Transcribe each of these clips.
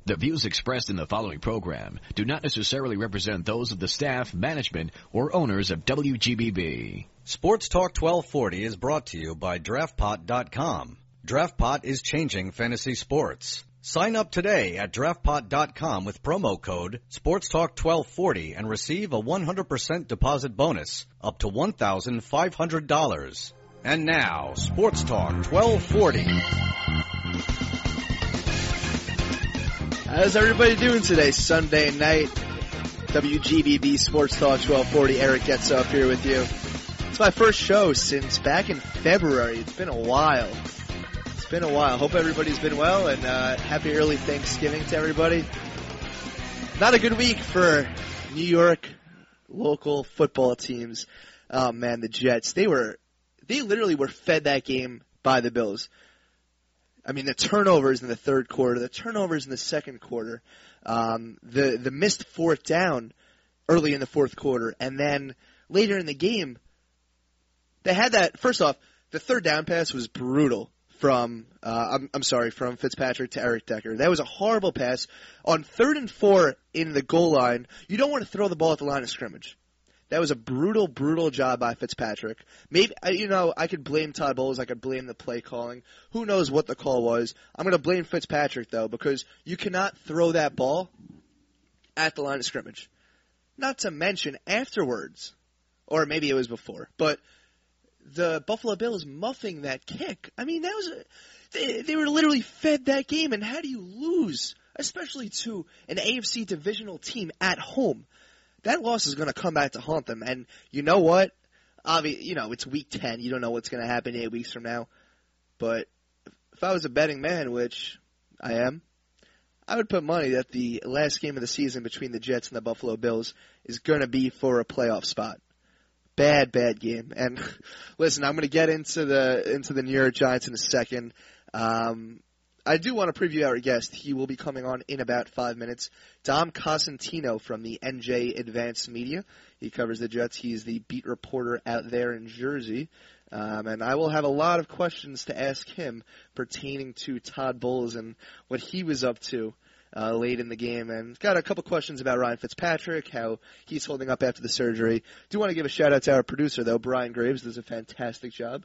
The views expressed in the following program do not necessarily represent those of the staff, management, or owners of WGBB. Sports Talk 1240 is brought to you by DraftPot.com. DraftPot is changing fantasy sports. Sign up today at DraftPot.com with promo code SportsTalk1240 and receive a 100% deposit bonus up to $1,500. And now, Sports Talk 1240. How's everybody doing today? Sunday night, WGBB Sports Talk 1240. Eric gets up here with you. It's my first show since back in February. It's been a while. Hope everybody's been well, and happy early Thanksgiving to everybody. Not a good week for New York local football teams. Oh man, the Jets. They literally were fed that game by the Bills. I mean, the turnovers in the third quarter, the turnovers in the second quarter, the missed fourth down early in the fourth quarter, and then later in the game, they had that. First off, the third down pass was brutal from Fitzpatrick to Eric Decker. That was a horrible pass. On 3rd and 4 in the goal line, you don't want to throw the ball at the line of scrimmage. That was a brutal, brutal job by Fitzpatrick. Maybe, I could blame Todd Bowles. I could blame the play calling. Who knows what the call was? I'm going to blame Fitzpatrick, though, because you cannot throw that ball at the line of scrimmage. Not to mention afterwards, or maybe it was before, but the Buffalo Bills muffing that kick. I mean, they were literally fed that game, and how do you lose, especially to an AFC divisional team at home? That loss is going to come back to haunt them. And you know what? It's week 10. You don't know what's going to happen 8 weeks from now. But if I was a betting man, which I am, I would put money that the last game of the season between the Jets and the Buffalo Bills is going to be for a playoff spot. Bad game. And listen, I'm going to get into the New York Giants in a second. I do want to preview our guest. He will be coming on in about 5 minutes. Dom Cosentino from the NJ Advanced Media. He covers the Jets. He's the beat reporter out there in Jersey. And I will have a lot of questions to ask him pertaining to Todd Bowles and what he was up to late in the game. And got a couple questions about Ryan Fitzpatrick, how he's holding up after the surgery. Do want to give a shout-out to our producer, though. Brian Graves does a fantastic job.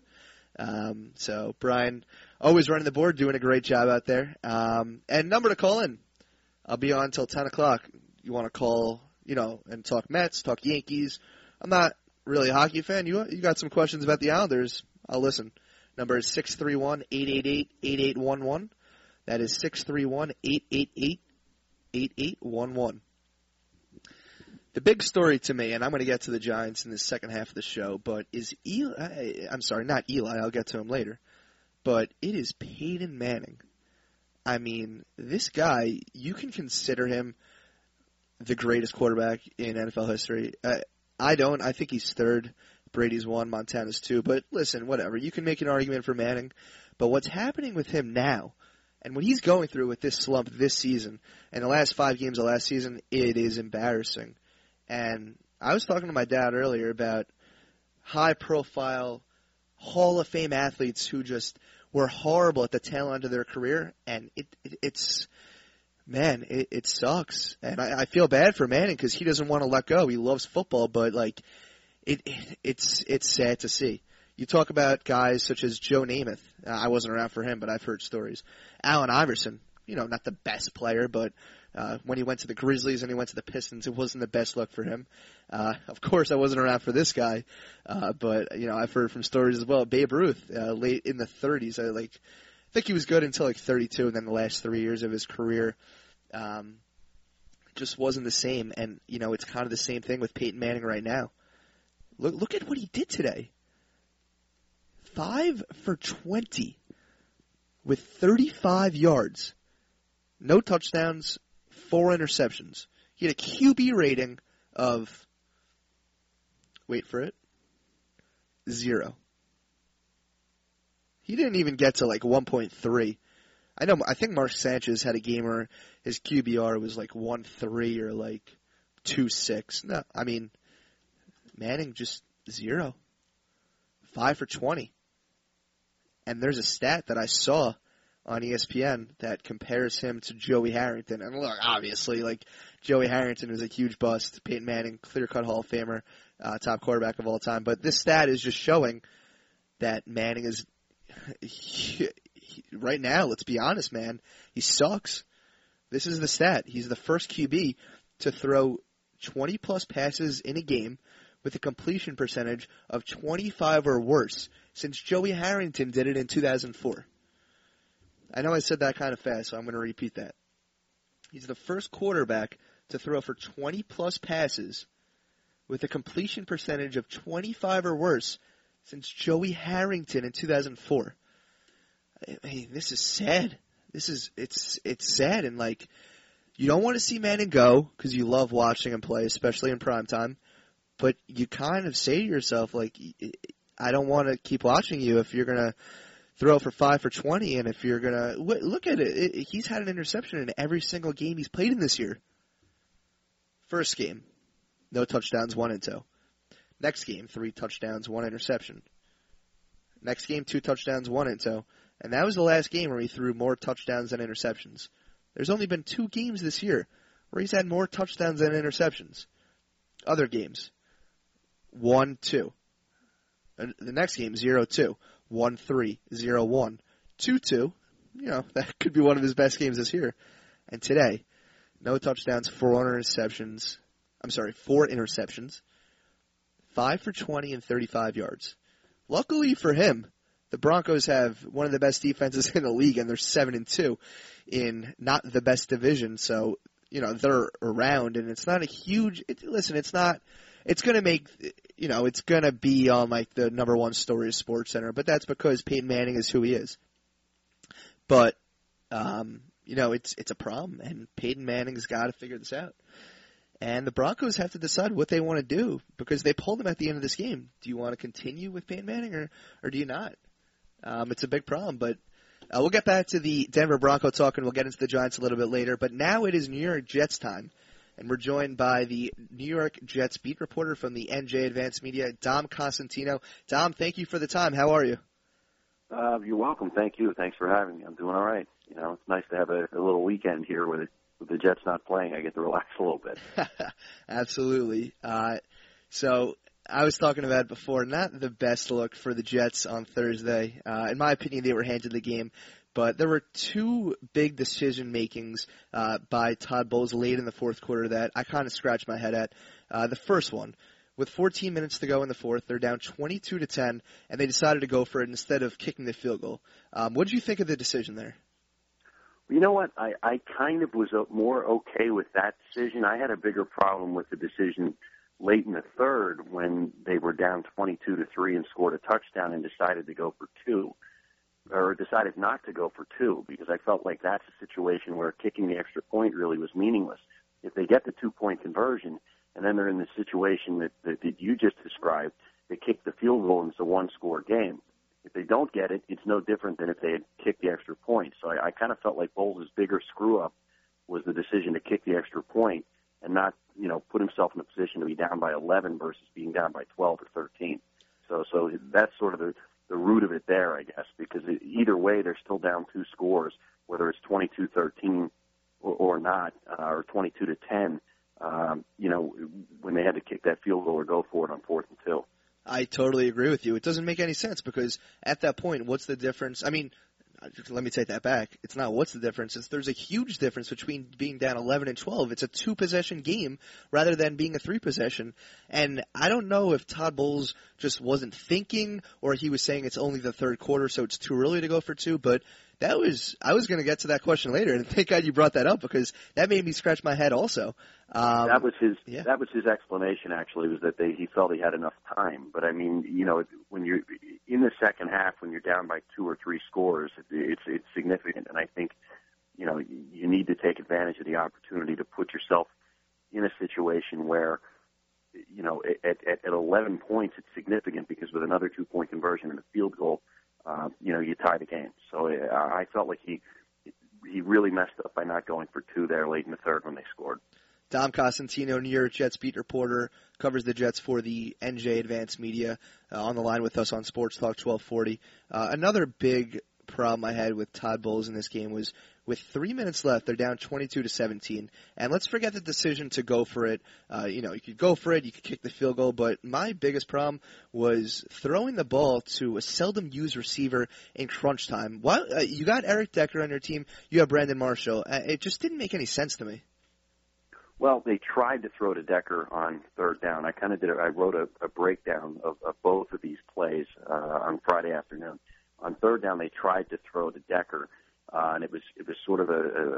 So Brian, always running the board, doing a great job out there. And number to call in. I'll be on until 10 o'clock. You want to call, and talk Mets, talk Yankees. I'm not really a hockey fan. You got some questions about the Islanders, I'll listen. Number is 631-888-8811. That is 631-888-8811. The big story to me, and I'm going to get to the Giants in the second half of the show, but is not Eli, I'll get to him later, but it is Peyton Manning. I mean, this guy, you can consider him the greatest quarterback in NFL history. I don't. I think he's third. Brady's one, Montana's two, but listen, whatever. You can make an argument for Manning, but what's happening with him now, and what he's going through with this slump this season, and the last 5 games of last season, it is embarrassing. And I was talking to my dad earlier about high-profile Hall of Fame athletes who just were horrible at the tail end of their career, and it sucks. And I feel bad for Manning because he doesn't want to let go. He loves football, but it's sad to see. You talk about guys such as Joe Namath. I wasn't around for him, but I've heard stories. Allen Iverson, not the best player, but when he went to the Grizzlies and he went to the Pistons, it wasn't the best look for him. Of course, I wasn't around for this guy, but I've heard from stories as well. Babe Ruth, late in the 30s, I think he was good until 32, and then the last 3 years of his career just wasn't the same. And it's kind of the same thing with Peyton Manning right now. Look at what he did today. 5 for 20 with 35 yards, no touchdowns, 4 interceptions. He had a QB rating of, wait for it, 0. He didn't even get to 1.3. I think Mark Sanchez had a game where his QBR was 1.3 or 2.6. No, I mean, Manning just 0. 5 for 20. And there's a stat that I saw on ESPN that compares him to Joey Harrington. And look, obviously, like, Joey Harrington is a huge bust. Peyton Manning, clear-cut Hall of Famer, top quarterback of all time. But this stat is just showing that Manning is, right now, let's be honest, man, he sucks. This is the stat. He's the first QB to throw 20-plus passes in a game with a completion percentage of 25 or worse since Joey Harrington did it in 2004. I know I said that kind of fast, so I'm going to repeat that. He's the first quarterback to throw for 20-plus passes with a completion percentage of 25 or worse since Joey Harrington in 2004. I mean, this is sad. It's sad, and like, you don't want to see Manning go because you love watching him play, especially in primetime, but you kind of say to yourself, like, I don't want to keep watching you if you're going to throw for 5 for 20, and if you're going to look at it, he's had an interception in every single game he's played in this year. First game, no touchdowns, 1 and 2. Next game, 3 touchdowns, 1 interception. Next game, 2 touchdowns, 1 and 2. And that was the last game where he threw more touchdowns than interceptions. There's only been 2 games this year where he's had more touchdowns than interceptions. Other games, 1-2. The next game, 0-2. 1-3, 0-1, 2-2. You know, that could be one of his best games this year. And today, no touchdowns, 4 interceptions. 5 for 20 and 35 yards. Luckily for him, the Broncos have one of the best defenses in the league, and they're 7-2 in not the best division. So, you know, they're around, and it's not a huge. It's not. It's going to make, you know, it's going to be on, like, the number 1 story of SportsCenter, but that's because Peyton Manning is who he is. But, you know, it's a problem, and Peyton Manning's got to figure this out. And the Broncos have to decide what they want to do, because they pulled him at the end of this game. Do you want to continue with Peyton Manning, or do you not? It's a big problem, but we'll get back to the Denver Bronco talk, and we'll get into the Giants a little bit later. But now it is New York Jets time. And we're joined by the New York Jets beat reporter from the NJ Advanced Media, Dom Cosentino. Dom, thank you for the time. How are you? You're welcome. Thank you. Thanks for having me. I'm doing all right. You know, it's nice to have a little weekend here with the Jets not playing. I get to relax a little bit. Absolutely. So I was talking about it before, not the best look for the Jets on Thursday. In my opinion, they were handed the game. But there were 2 big decision-makings by Todd Bowles late in the fourth quarter that I kind of scratched my head at. The first one, with 14 minutes to go in the fourth, they're down 22-10, and they decided to go for it instead of kicking the field goal. What did you think of the decision there? You know what? I kind of was more okay with that decision. I had a bigger problem with the decision late in the third when they were down 22-3 and scored a touchdown and decided to go for 2. Or decided not to go for 2, because I felt like that's a situation where kicking the extra point really was meaningless. If they get the 2-point conversion, and then they're in the situation that you just described, they kick the field goal and it's a 1-score game. If they don't get it, it's no different than if they had kicked the extra point. So I kind of felt like Bowles' bigger screw-up was the decision to kick the extra point and not, you know, put himself in a position to be down by 11 versus being down by 12 or 13. So that's sort of the root of it there, I guess, because either way, they're still down 2 scores, whether it's 22-13 or not, or 22-10, you know, when they had to kick that field goal or go for it on 4th and 2. I totally agree with you. It doesn't make any sense because at that point, what's the difference? I mean, let me take that back. It's not what's the difference. There's a huge difference between being down 11 and 12. It's a 2-possession game rather than being a 3-possession. And I don't know if Todd Bowles just wasn't thinking or he was saying it's only the third quarter, so it's too early to go for 2. But I was going to get to that question later, and thank God you brought that up because that made me scratch my head also. That was his explanation, actually, was that he felt he had enough time. But, I mean, you know, when you're in the second half, when you're down by 2 or 3 scores, it's significant. And I think, you know, you need to take advantage of the opportunity to put yourself in a situation where, you know, at 11 points, it's significant because with another 2-point conversion and a field goal, you know, you tie the game. So I felt like he really messed up by not going for 2 there late in the third when they scored. Dom Cosentino, New York Jets beat reporter, covers the Jets for the NJ Advanced Media, on the line with us on Sports Talk 1240. Another big problem I had with Todd Bowles in this game was with 3 minutes left, they're down 22-17. And let's forget the decision to go for it. You could go for it, you could kick the field goal, but my biggest problem was throwing the ball to a seldom used receiver in crunch time. You got Eric Decker on your team, you have Brandon Marshall. It just didn't make any sense to me. Well, they tried to throw to Decker on third down. I wrote a breakdown of both of these plays on Friday afternoon. On third down, they tried to throw to Decker, and it was sort of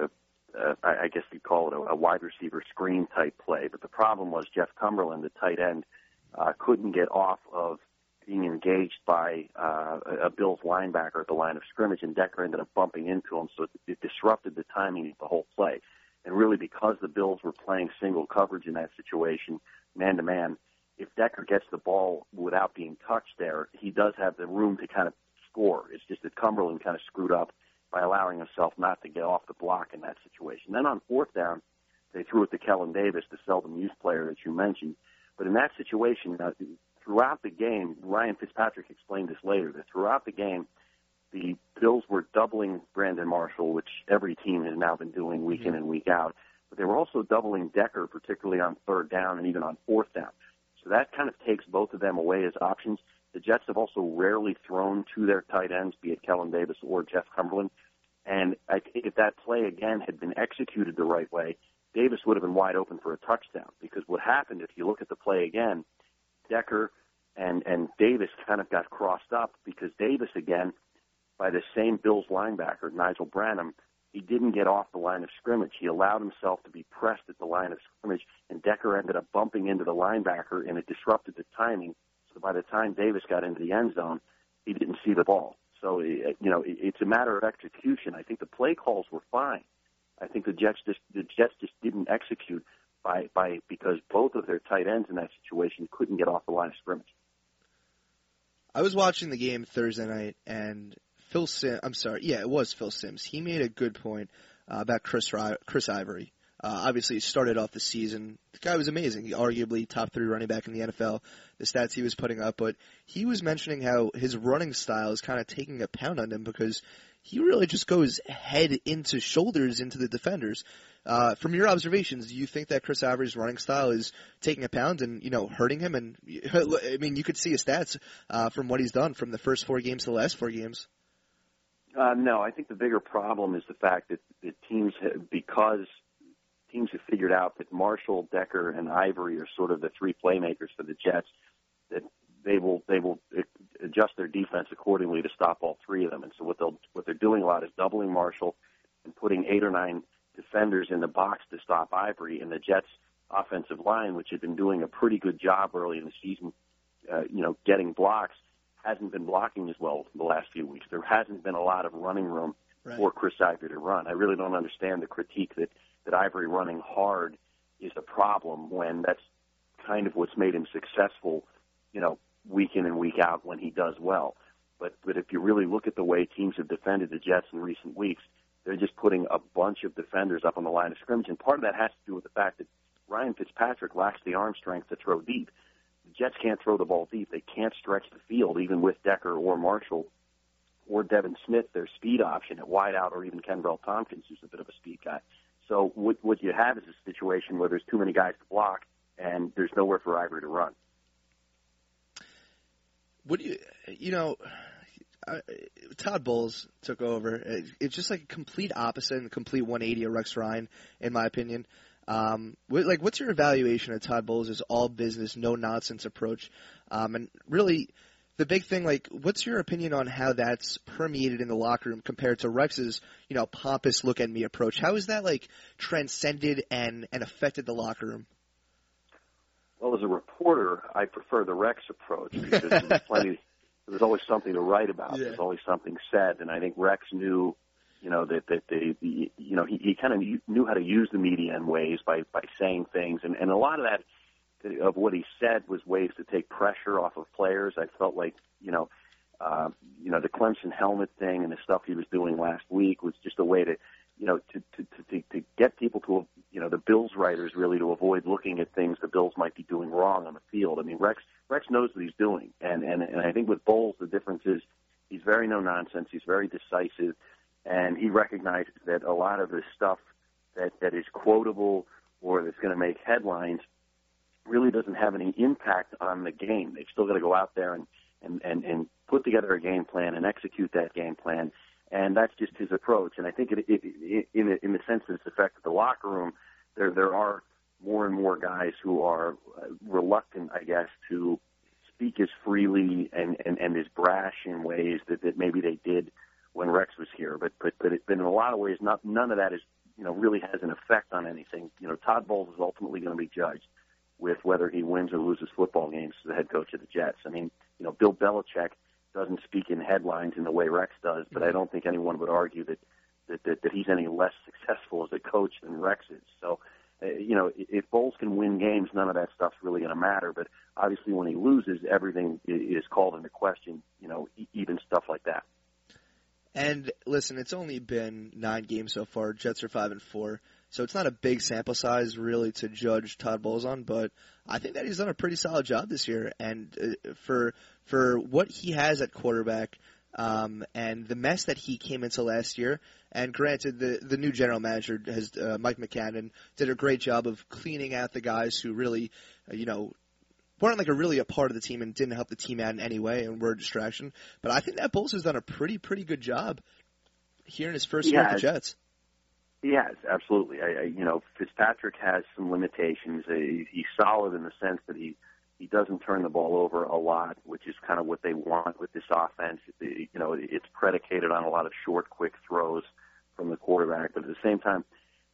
I guess you'd call it a wide receiver screen type play. But the problem was Jeff Cumberland, the tight end, couldn't get off of being engaged by a Bills linebacker at the line of scrimmage, and Decker ended up bumping into him, so it disrupted the timing of the whole play. And really, because the Bills were playing single coverage in that situation, man-to-man, if Decker gets the ball without being touched there, he does have the room to kind of score. It's just that Cumberland kind of screwed up by allowing himself not to get off the block in that situation. Then on fourth down, they threw it to Kellen Davis, the seldom used player that you mentioned. But in that situation, throughout the game, Ryan Fitzpatrick explained this later, that throughout the game, the Bills were doubling Brandon Marshall, which every team has now been doing week in and week out. But they were also doubling Decker, particularly on third down and even on fourth down. So that kind of takes both of them away as options. The Jets have also rarely thrown to their tight ends, be it Kellen Davis or Jeff Cumberland. And I think if that play, again, had been executed the right way, Davis would have been wide open for a touchdown. Because what happened, if you look at the play again, Decker and Davis kind of got crossed up because Davis, again, by the same Bills linebacker, Nigel Branham, he didn't get off the line of scrimmage. He allowed himself to be pressed at the line of scrimmage, and Decker ended up bumping into the linebacker, and it disrupted the timing. So by the time Davis got into the end zone, he didn't see the ball. So, it's a matter of execution. I think the play calls were fine. I think the Jets just didn't execute because both of their tight ends in that situation couldn't get off the line of scrimmage. I was watching the game Thursday night, and Phil Simms. He made a good point about Chris Ivory. Obviously, he started off the season. The guy was amazing. He arguably top 3 running back in the NFL, the stats he was putting up. But he was mentioning how his running style is kind of taking a pound on him because he really just goes head into shoulders into the defenders. From your observations, do you think that Chris Ivory's running style is taking a pound and, hurting him? And, I mean, you could see his stats from what he's done from the first 4 games to the last 4 games. No, I think the bigger problem is the fact that teams have figured out that Marshall, Decker, and Ivory are sort of the 3 playmakers for the Jets, that they will adjust their defense accordingly to stop all 3 of them. And so what they're doing a lot is doubling Marshall and putting 8 or 9 defenders in the box to stop Ivory. And the Jets' offensive line, which had been doing a pretty good job early in the season, getting blocks, hasn't been blocking as well the last few weeks. There hasn't been a lot of running room for Chris Ivory to run. I really don't understand the critique that Ivory running hard is a problem when that's kind of what's made him successful, week in and week out when he does well. But if you really look at the way teams have defended the Jets in recent weeks, they're just putting a bunch of defenders up on the line of scrimmage. And part of that has to do with the fact that Ryan Fitzpatrick lacks the arm strength to throw deep. The Jets can't throw the ball deep. They can't stretch the field, even with Decker or Marshall or Devin Smith, their speed option at wideout, or even Kenbrell Tompkins, who's a bit of a speed guy. So what you have is a situation where there's too many guys to block, and there's nowhere for Ivory to run. Todd Bowles took over. It's just like a complete opposite and a complete 180 of Rex Ryan, in my opinion. What's your evaluation of Todd Bowles' all business, no nonsense approach? And really, the big thing, what's your opinion on how that's permeated in the locker room compared to Rex's, pompous look at me approach? How is that transcended and affected the locker room? Well, as a reporter, I prefer the Rex approach because there's always something to write about. Yeah. There's always something said, and I think Rex knew, he kind of knew how to use the media in ways by saying things, and a lot of that of what he said was ways to take pressure off of players. I felt like, the Clemson helmet thing and the stuff he was doing last week was just a way to get people to, the Bills writers really to avoid looking at things the Bills might be doing wrong on the field. I mean, Rex knows what he's doing, and I think with Bowles the difference is He's very no-nonsense. He's very decisive, and he recognizes that a lot of the stuff that is quotable or that's going to make headlines really doesn't have any impact on the game. They've still got to go out there and put together a game plan and execute that game plan, and that's just his approach. And I think in the sense that it's affected the locker room, there are more and more guys who are reluctant, I guess, to speak as freely and as brash in ways that maybe they did when Rex was here. But in a lot of ways, none of that is, really has an effect on anything. Todd Bowles is ultimately going to be judged with whether he wins or loses football games as the head coach of the Jets. I mean, Bill Belichick doesn't speak in headlines in the way Rex does, but I don't think anyone would argue that he's any less successful as a coach than Rex is. So, if Bowles can win games, none of that stuff's really going to matter. But obviously when he loses, everything is called into question, even stuff like that. And listen, it's only been 9 games so far. Jets are 5-4, so it's not a big sample size really to judge Todd Bowles on. But I think that he's done a pretty solid job this year, and for what he has at quarterback, and the mess that he came into last year. And granted, the new general manager has Mike McCannon did a great job of cleaning out the guys who really, weren't really a part of the team and didn't help the team out in any way and were a distraction. But I think that Bowles has done a pretty good job here in his first year with the Jets. He has, absolutely. Fitzpatrick has some limitations. He's solid in the sense that he doesn't turn the ball over a lot, which is kind of what they want with this offense. It's predicated on a lot of short, quick throws from the quarterback. But at the same time,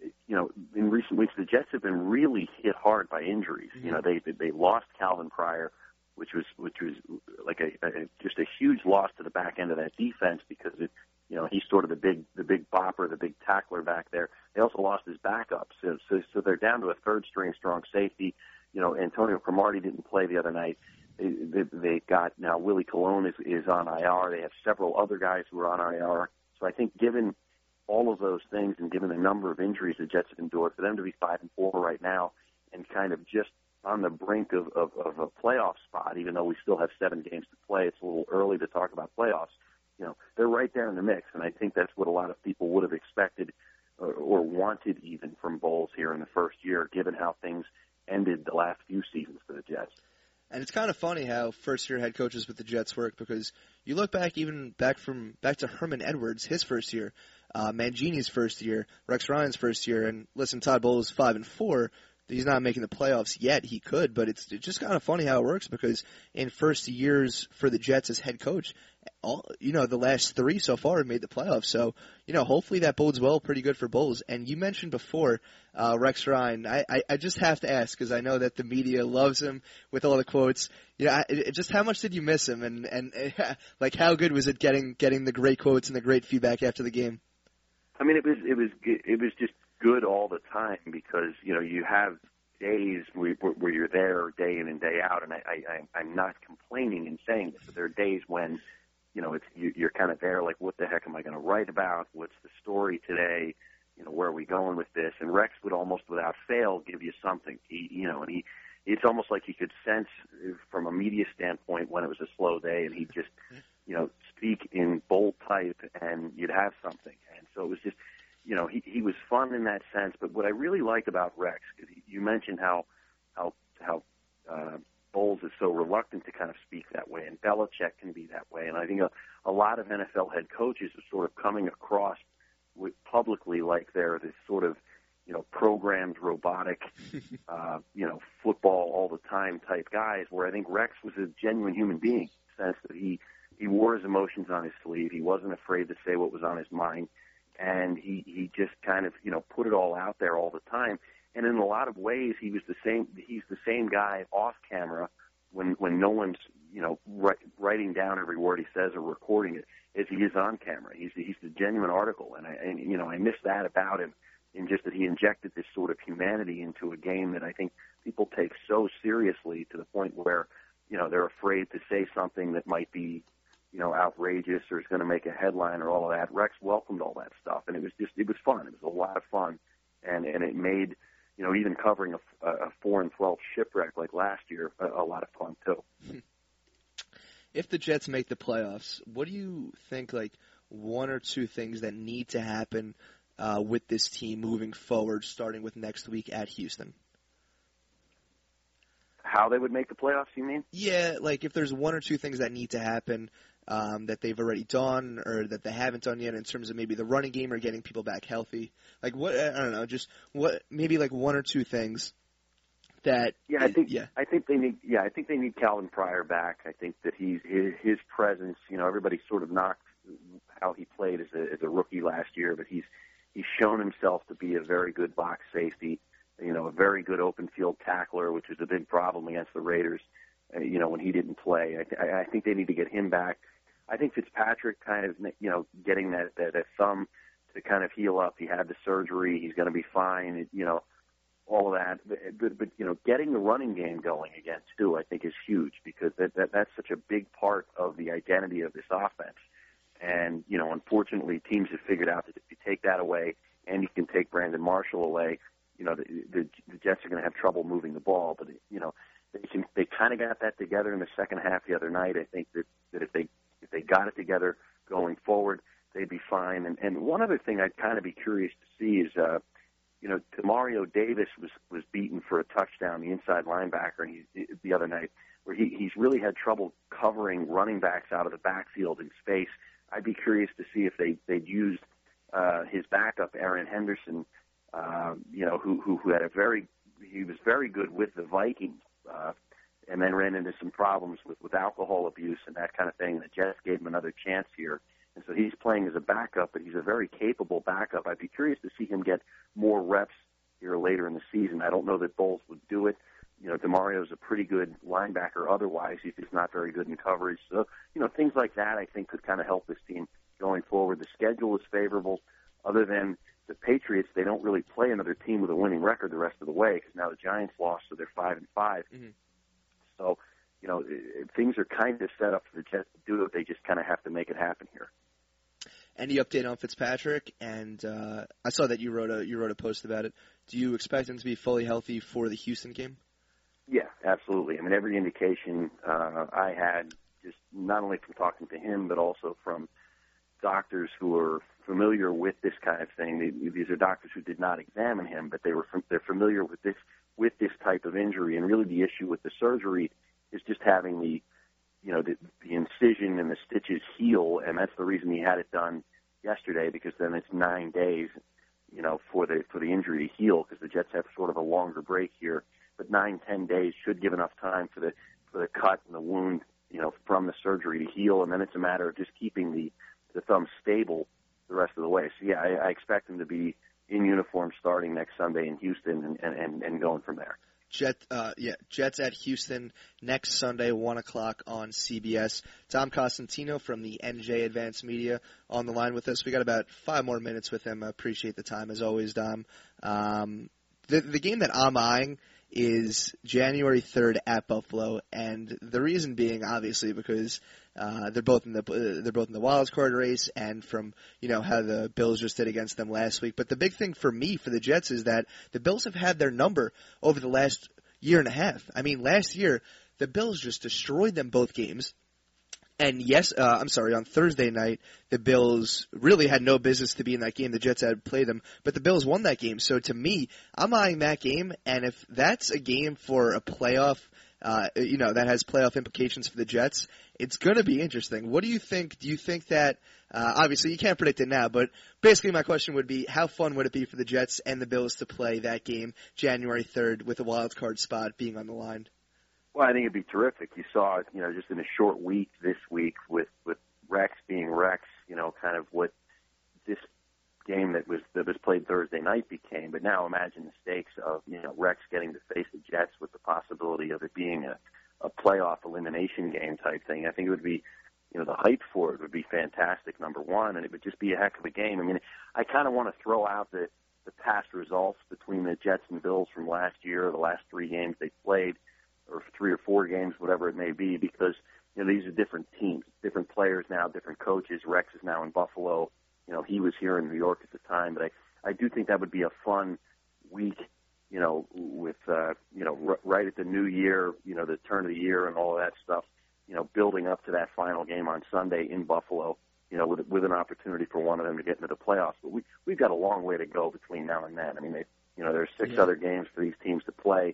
in recent weeks, the Jets have been really hit hard by injuries. Mm-hmm. They lost Calvin Pryor, which was like just a huge loss to the back end of that defense because he's sort of the big bopper, the big tackler back there. They also lost his backup, so they're down to a third string strong safety. Antonio Cromartie didn't play the other night. They got now Willie Colon is on IR. They have several other guys who are on IR. So I think given all of those things and given the number of injuries the Jets have endured, for them to be 5-4 right now and kind of just on the brink of a playoff spot, even though we still have 7 games to play, it's a little early to talk about playoffs. They're right there in the mix, and I think that's what a lot of people would have expected or wanted even from Bowles here in the first year, given how things ended the last few seasons for the Jets. And it's kind of funny how first-year head coaches with the Jets work because you look back back to Herman Edwards, his first year, Mangini's first year, Rex Ryan's first year, and listen, Todd Bowles 5-4. He's not making the playoffs yet. He could, but it's just kind of funny how it works because in first years for the Jets as head coach, the last 3 so far have made the playoffs. So, hopefully that bodes well, pretty good for Bowles. And you mentioned before Rex Ryan. I just have to ask because I know that the media loves him with all the quotes. Just how much did you miss him, and like how good was it getting the great quotes and the great feedback after the game? I mean, it was just good all the time because you have days where you're there day in and day out, and I'm not complaining in saying this, but there are days when you're kind of there like, what the heck am I going to write about? What's the story today? Where are we going with this? And Rex would almost without fail give you something. It's almost like he could sense from a media standpoint when it was a slow day, and he'd just speak in bold type, and you'd have something. And so it was just. He was fun in that sense, but what I really like about Rex, you mentioned how Bowles is so reluctant to kind of speak that way, and Belichick can be that way, and I think a lot of NFL head coaches are sort of coming across publicly like they're this sort of programmed, robotic, football all the time type guys, where I think Rex was a genuine human being, in the sense that he wore his emotions on his sleeve, he wasn't afraid to say what was on his mind. And he just kind of, put it all out there all the time. And in a lot of ways, he's the same guy off camera when no one's, writing down every word he says or recording it as he is on camera. He's the genuine article. And I miss that about him, in just that he injected this sort of humanity into a game that I think people take so seriously to the point where, they're afraid to say something that might be, outrageous or is going to make a headline or all of that. Rex welcomed all that stuff, and it was fun. It was a lot of fun, and it made, even covering a 4-12 shipwreck like last year a lot of fun too. if the Jets make the playoffs, what do you think, like, one or two things that need to happen with this team moving forward, starting with next week at Houston? How they would make the playoffs, you mean? Yeah, like if there's one or two things that need to happen that they've already done or that they haven't done yet in terms of maybe the running game or getting people back healthy. Like what, I don't know, just what, maybe like one or two things that. I think they need Calvin Pryor back. I think that his presence, everybody sort of knocked how he played as a rookie last year, but he's shown himself to be a very good box safety. A very good open field tackler, which was a big problem against the Raiders, when he didn't play. I think they need to get him back. I think Fitzpatrick kind of, getting that thumb to kind of heal up. He had the surgery. He's going to be fine, all of that. But getting the running game going again, too, I think is huge because that's such a big part of the identity of this offense. And, unfortunately, teams have figured out that if you take that away and you can take Brandon Marshall away, the Jets are going to have trouble moving the ball, but they kind of got that together in the second half the other night. I think that if they got it together going forward, they'd be fine. And one other thing I'd kind of be curious to see is, Demario Davis was beaten for a touchdown, the inside linebacker, the other night, where he's really had trouble covering running backs out of the backfield in space. I'd be curious to see if they'd used his backup, Aaron Henderson. Who had he was very good with the Vikings, and then ran into some problems with alcohol abuse and that kind of thing. The Jets gave him another chance here, and so he's playing as a backup, but he's a very capable backup. I'd be curious to see him get more reps here later in the season. I don't know that Bowles would do it. Demario's a pretty good linebacker otherwise. He's just not very good in coverage. So, things like that I think could kind of help this team going forward. The schedule is favorable, other than the Patriots. They don't really play another team with a winning record the rest of the way because now the Giants lost, so they're 5-5. Mm-hmm. So, things are kind of set up for the Jets to do it. They just kind of have to make it happen here. Any update on Fitzpatrick? And I saw that you wrote a post about it. Do you expect him to be fully healthy for the Houston game? Yeah, absolutely. I mean, every indication I had, just not only from talking to him, but also from doctors who are familiar with this kind of thing. These are doctors who did not examine him, but they're familiar with this type of injury. And really, the issue with the surgery is just having the incision and the stitches heal, and that's the reason he had it done yesterday, because then it's 9 days, for the injury to heal, because the Jets have sort of a longer break here. But 9-10 days should give enough time for the cut and the wound, from the surgery to heal, and then it's a matter of just keeping the thumb stable the rest of the way. So, yeah, I expect him to be in uniform starting next Sunday in Houston and going from there. Jets at Houston next Sunday, 1 o'clock on CBS. Dom Costantino from the NJ Advanced Media on the line with us. We got about 5 more minutes with him. I appreciate the time, as always, Dom. The game that I'm eyeing is January 3rd at Buffalo, and the reason being obviously because they're both in the wild card race, and from how the Bills just did against them last week. But the big thing for me for the Jets is that the Bills have had their number over the last year and a half. I mean, last year the Bills just destroyed them both games. And yes, on Thursday night, the Bills really had no business to be in that game. The Jets had played them, but the Bills won that game. So to me, I'm eyeing that game, and if that's a game for a playoff, that has playoff implications for the Jets, it's going to be interesting. What do you think? Do you think that, obviously you can't predict it now, but basically my question would be, how fun would it be for the Jets and the Bills to play that game January 3rd with a wild card spot being on the line? Well, I think it'd be terrific. You saw, just in a short week this week with Rex being Rex, kind of what this game that was played Thursday night became. But now imagine the stakes of, Rex getting to face the Jets with the possibility of it being a playoff elimination game type thing. I think it would be, the hype for it would be fantastic, number one, and it would just be a heck of a game. I mean, I kind of want to throw out the past results between the Jets and Bills from last year, or the last 3 games they played, or 3 or 4 games, whatever it may be, because, these are different teams, different players now, different coaches. Rex is now in Buffalo. He was here in New York at the time, but I do think that would be a fun week, with, right at the new year, the turn of the year and all of that stuff. building up to that final game on Sunday in Buffalo, with an opportunity for one of them to get into the playoffs. But we've got a long way to go between now and then. I mean, there's 6 other games for these teams to play.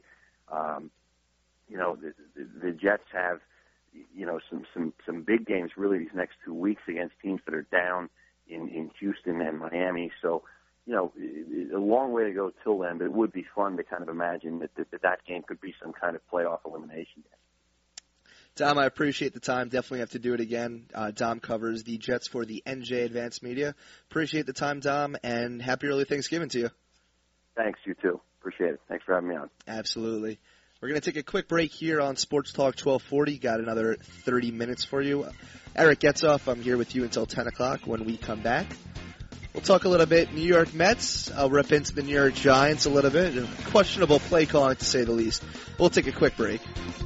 The Jets have, some big games really these next 2 weeks against teams that are down in Houston and Miami. So, a long way to go till then, but it would be fun to kind of imagine that game could be some kind of playoff elimination game. Dom, I appreciate the time. Definitely have to do it again. Dom covers the Jets for the NJ Advanced Media. Appreciate the time, Dom, and happy early Thanksgiving to you. Thanks, you too. Appreciate it. Thanks for having me on. Absolutely. We're going to take a quick break here on Sports Talk 1240. Got another 30 minutes for you. Eric Getzoff, I'm here with you until 10 o'clock. When we come back, we'll talk a little bit New York Mets. I'll rip into the New York Giants a little bit. Questionable play calling, to say the least. We'll take a quick break.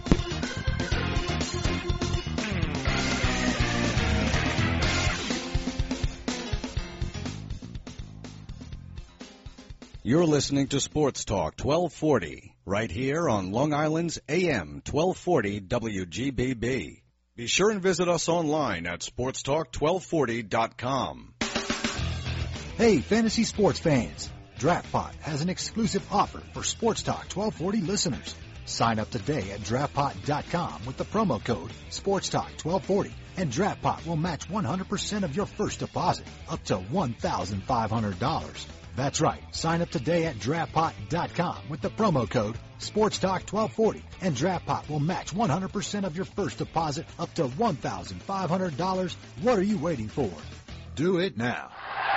You're listening to Sports Talk 1240, right here on Long Island's AM 1240 WGBB. Be sure and visit us online at sportstalk1240.com. Hey, fantasy sports fans. DraftPot has an exclusive offer for Sports Talk 1240 listeners. Sign up today at DraftPot.com with the promo code SportsTalk1240, and DraftPot will match 100% of your first deposit up to $1,500. That's right. Sign up today at DraftPot.com with the promo code SportsTalk1240, and DraftPot will match 100% of your first deposit up to $1,500. What are you waiting for? Do it now.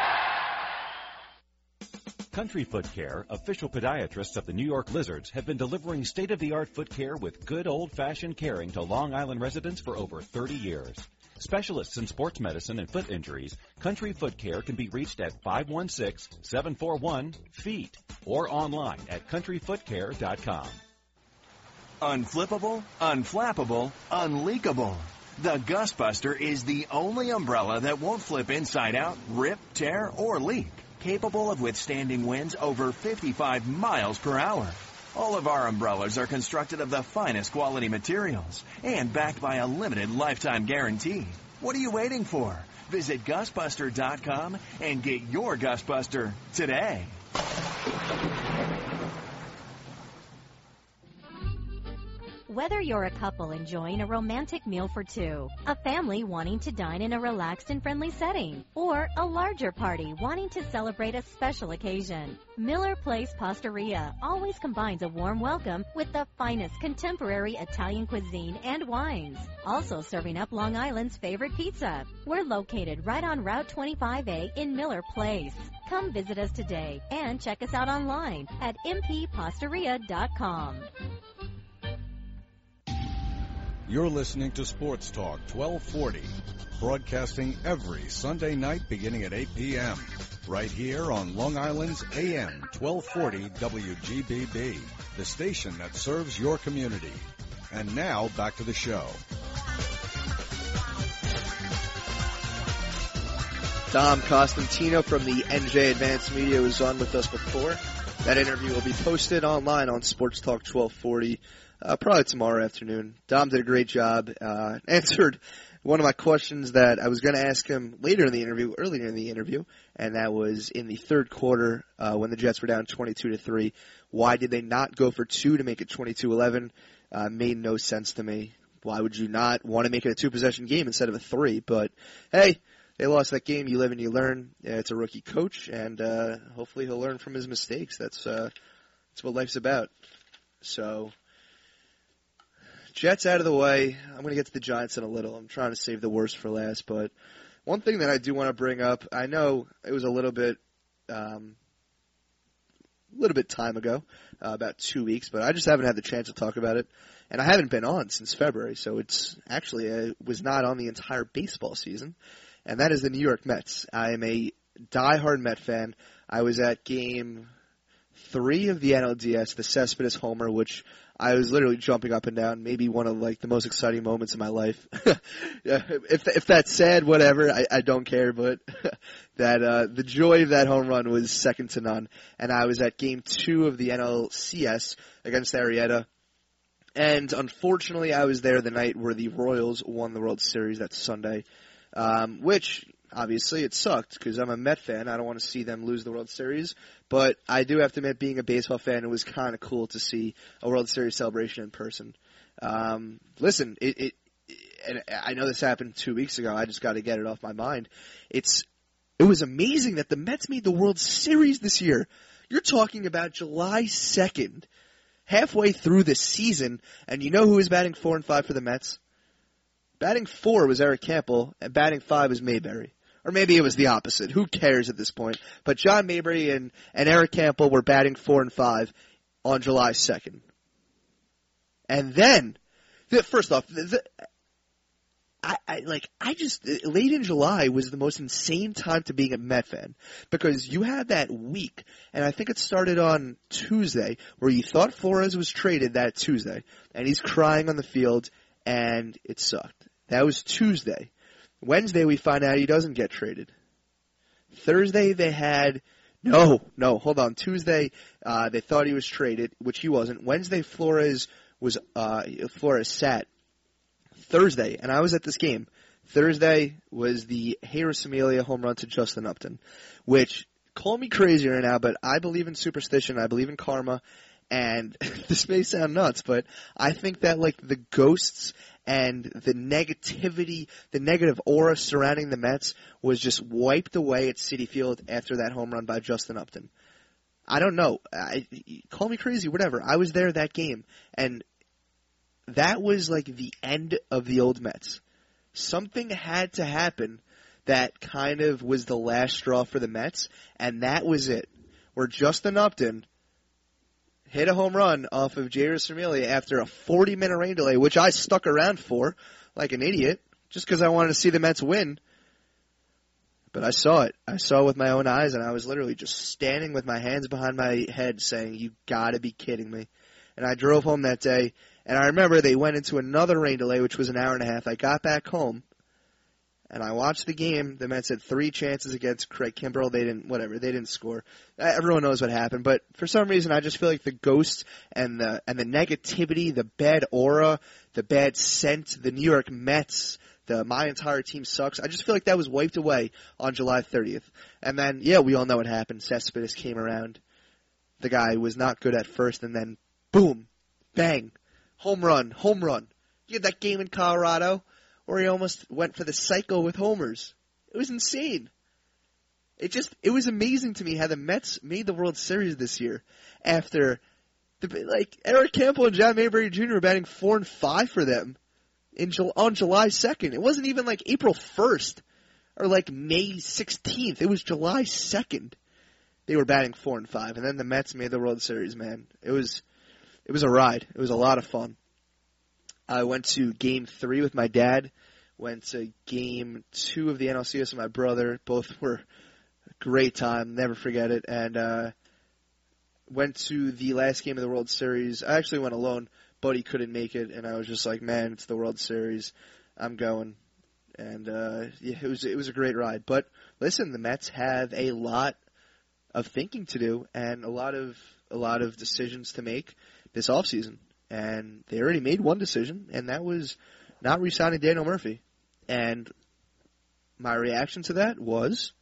Country Foot Care, official podiatrists of the New York Lizards, have been delivering state-of-the-art foot care with good old-fashioned caring to Long Island residents for over 30 years. Specialists in sports medicine and foot injuries, Country Foot Care can be reached at 516-741-FEET or online at countryfootcare.com. Unflippable, unflappable, unleakable. The Gustbuster is the only umbrella that won't flip inside out, rip, tear, or leak. Capable of withstanding winds over 55 miles per hour. All of our umbrellas are constructed of the finest quality materials and backed by a limited lifetime guarantee. What are you waiting for? Visit GusBuster.com and get your Gustbuster today. Whether you're a couple enjoying a romantic meal for two, a family wanting to dine in a relaxed and friendly setting, or a larger party wanting to celebrate a special occasion, Miller Place Pastaria always combines a warm welcome with the finest contemporary Italian cuisine and wines, also serving up Long Island's favorite pizza. We're located right on Route 25A in Miller Place. Come visit us today and check us out online at mppastaria.com. You're listening to Sports Talk 1240, broadcasting every Sunday night beginning at 8 p.m. right here on Long Island's AM 1240 WGBB, the station that serves your community. And now, back to the show. Dom Costantino from the NJ Advanced Media was on with us before. That interview will be posted online on Sports Talk 1240. Probably tomorrow afternoon. Dom did a great job. Answered one of my questions that I was going to ask him earlier in the interview, and that was in the third quarter when the Jets were down 22-3. Why did they not go for two to make it 22-11? Made no sense to me. Why would you not want to make it a two-possession game instead of a three? But hey, they lost that game. You live and you learn. It's a rookie coach, and hopefully he'll learn from his mistakes. That's what life's about. So, Jets out of the way. I'm going to get to the Giants in a little. I'm trying to save the worst for last. But one thing that I do want to bring up, I know it was a little bit time ago, about 2 weeks, but I just haven't had the chance to talk about it. And I haven't been on since February, so it's actually, I was not on the entire baseball season. And that is the New York Mets. I am a diehard Met fan. I was at Game 3 of the NLDS, the Cespedes homer, which I was literally jumping up and down. Maybe one of the most exciting moments of my life. If that's sad, whatever, I don't care. But that the joy of that home run was second to none. And I was at Game 2 of the NLCS against Arrieta. And unfortunately, I was there the night where the Royals won the World Series. That's Sunday, which obviously it sucked because I'm a Met fan. I don't want to see them lose the World Series. But I do have to admit, being a baseball fan, it was kind of cool to see a World Series celebration in person. Listen, and I know this happened 2 weeks ago. I just got to get it off my mind. It was amazing that the Mets made the World Series this year. You're talking about July 2nd, halfway through the season, and you know who was batting 4 and 5 for the Mets? Batting 4 was Eric Campbell, and batting 5 was Mayberry. Or maybe it was the opposite. Who cares at this point? But John Mayberry and Eric Campbell were batting 4 and 5 on July 2nd. And then, first off, late in July was the most insane time to being a Met fan because you had that week, and I think it started on Tuesday, where you thought Flores was traded that Tuesday, and he's crying on the field, and it sucked. That was Tuesday. Wednesday, we find out he doesn't get traded. Thursday, they had hold on. Tuesday, they thought he was traded, which he wasn't. Wednesday, Flores sat. Thursday, and I was at this game, Thursday was the Jeurys Familia home run to Justin Upton, which, call me crazy right now, but I believe in superstition, I believe in karma, and this may sound nuts, but I think that like the ghosts and the negativity, the negative aura surrounding the Mets was just wiped away at Citi Field after that home run by Justin Upton. I don't know. Call me crazy, whatever. I was there that game, and that was like the end of the old Mets. Something had to happen that kind of was the last straw for the Mets, and that was it. Where Justin Upton hit a home run off of Jeurys Familia after a 40-minute rain delay, which I stuck around for like an idiot, just because I wanted to see the Mets win. But I saw it. I saw it with my own eyes, and I was literally just standing with my hands behind my head saying, you gotta be kidding me. And I drove home that day, and I remember they went into another rain delay, which was an hour and a half. I got back home, and I watched the game. The Mets had 3 chances against Craig Kimbrell. They didn't score. Everyone knows what happened, but for some reason, I just feel like the ghosts and the negativity, the bad aura, the bad scent, the New York Mets, my entire team sucks. I just feel like that was wiped away on July 30th. And then, yeah, we all know what happened. Cespedes came around. The guy was not good at first, and then boom, bang, home run. You had that game in Colorado where he almost went for the cycle with homers. It was insane. It was amazing to me how the Mets made the World Series this year after Eric Campbell and John Mayberry Jr. were batting 4 and 5 for them on July 2nd. It wasn't even like April 1st or like May 16th. It was July 2nd. They were batting 4 and 5, and then the Mets made the World Series, man. It was a ride. It was a lot of fun. I went to Game 3 with my dad. Went to Game 2 of the NLCS with my brother. Both were a great time. Never forget it. And went to the last game of the World Series. I actually went alone. Buddy couldn't make it, and I was just like, man, it's the World Series. I'm going. And yeah, it was a great ride. But listen, the Mets have a lot of thinking to do and a lot of decisions to make this offseason. And they already made one decision, and that was not re-signing Daniel Murphy. And my reaction to that was,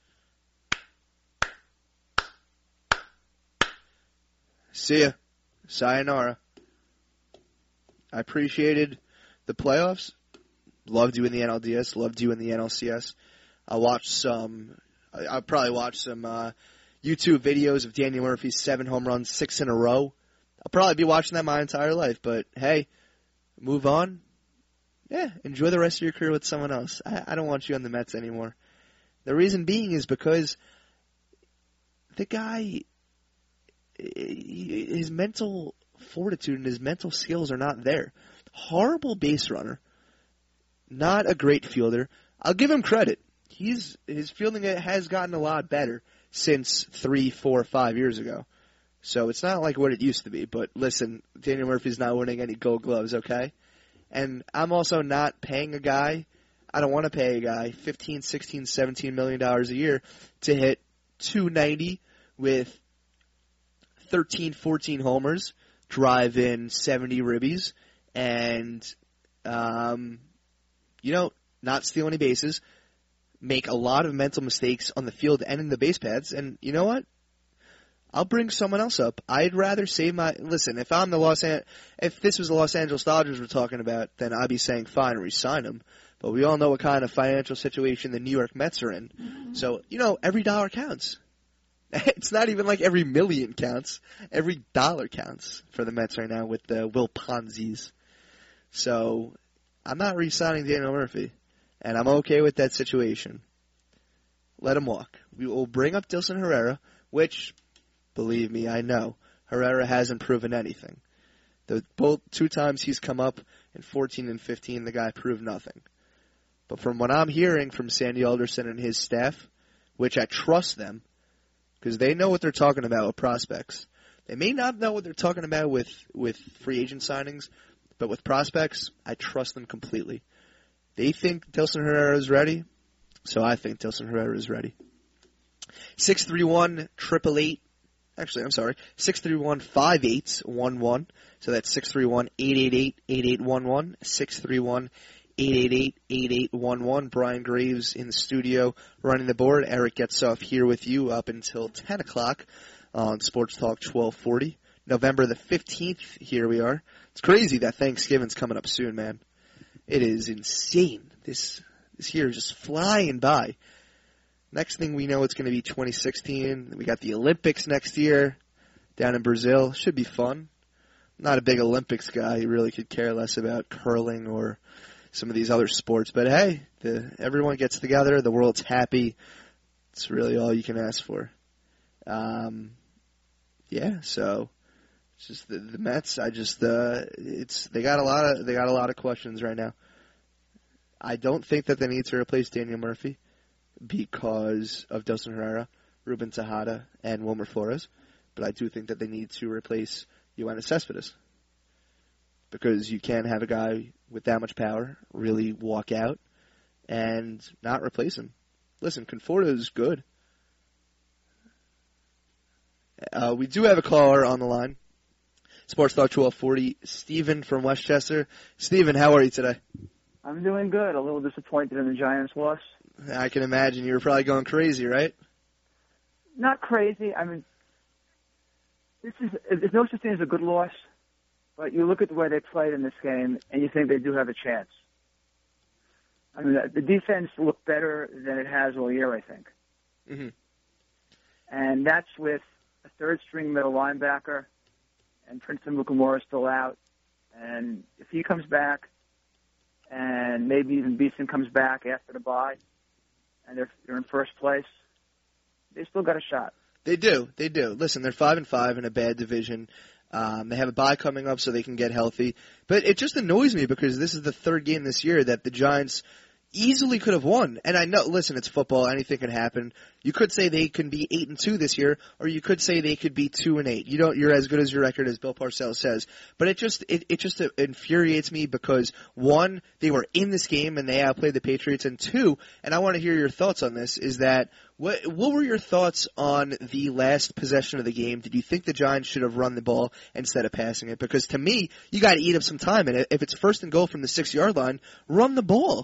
see ya. Sayonara. I appreciated the playoffs. Loved you in the NLDS. Loved you in the NLCS. I'll probably watch some YouTube videos of Daniel Murphy's 7 home runs, 6 in a row. I'll probably be watching that my entire life, but hey, move on. Yeah, enjoy the rest of your career with someone else. I don't want you on the Mets anymore. The reason being is because the guy, his mental fortitude and his mental skills are not there. Horrible base runner. Not a great fielder. I'll give him credit. His fielding has gotten a lot better since 3, 4, 5 years ago. So it's not like what it used to be. But listen, Daniel Murphy's not winning any Gold Gloves, okay? And I'm also not paying a guy. I don't want to pay a guy $15, $16, $17 million a year to hit .290 with 13, 14 homers, drive in 70 ribbies, and, not steal any bases, make a lot of mental mistakes on the field and in the base paths, and you know what? I'll bring someone else up. I'd rather save listen, if this was the Los Angeles Dodgers we're talking about, then I'd be saying fine, re-sign him. But we all know what kind of financial situation the New York Mets are in. So, every dollar counts. It's not even like every million counts. Every dollar counts for the Mets right now with the Will Ponzis. So, I'm not re-signing Daniel Murphy. And I'm okay with that situation. Let him walk. We will bring up Dilson Herrera, which, believe me, I know, Herrera hasn't proven anything. Both 2 times he's come up in 14 and 15, the guy proved nothing. But from what I'm hearing from Sandy Alderson and his staff, which I trust them, because they know what they're talking about with prospects. They may not know what they're talking about with free agent signings, but with prospects, I trust them completely. They think Dilson Herrera is ready, so I think Dilson Herrera is ready. 631-888. Actually, I'm sorry. 631-5811. So that's 631-888-8811. 631-888-8811. Brian Graves in the studio running the board. Eric Getzoff here with you up until 10 o'clock on Sports Talk 1240. November the 15th, here we are. It's crazy that Thanksgiving's coming up soon, man. It is insane. This year is just flying by. Next thing we know, it's going to be 2016. We got the Olympics next year down in Brazil. Should be fun. I'm not a big Olympics guy. You really could care less about curling or some of these other sports. But hey, everyone gets together. The world's happy. It's really all you can ask for. So it's just the Mets. They got a lot of questions right now. I don't think that they need to replace Daniel Murphy because of Dilson Herrera, Ruben Tejada, and Wilmer Flores. But I do think that they need to replace Yoenis Cespedes because you can't have a guy with that much power really walk out and not replace him. Listen, Conforto is good. We do have a caller on the line. Sports Talk 1240, Steven from Westchester. Steven, how are you today? I'm doing good. A little disappointed in the Giants' loss. I can imagine. You were probably going crazy, right? Not crazy. I mean, there's no such thing as a good loss, but you look at the way they played in this game, and you think they do have a chance. I mean, the defense looked better than it has all year, I think. Mm-hmm. And that's with a third-string middle linebacker, and Princeton Mukamura is still out. And if he comes back, and maybe even Beeson comes back after the bye, and they're in first place, they still got a shot. They do. Listen, they're 5-5 in a bad division. They have a bye coming up so they can get healthy. But it just annoys me because this is the third game this year that the Giants easily could have won. And I know, listen, it's football. Anything can happen. You could say they can be 8-2 this year, or you could say they could be 2-8. You're as good as your record, as Bill Parcells says. But it just infuriates me because, one, they were in this game and they outplayed the Patriots, and two, and I want to hear your thoughts on this, is that what were your thoughts on the last possession of the game? Did you think the Giants should have run the ball instead of passing it? Because to me, you got to eat up some time, and if it's first and goal from the 6-yard line, run the ball.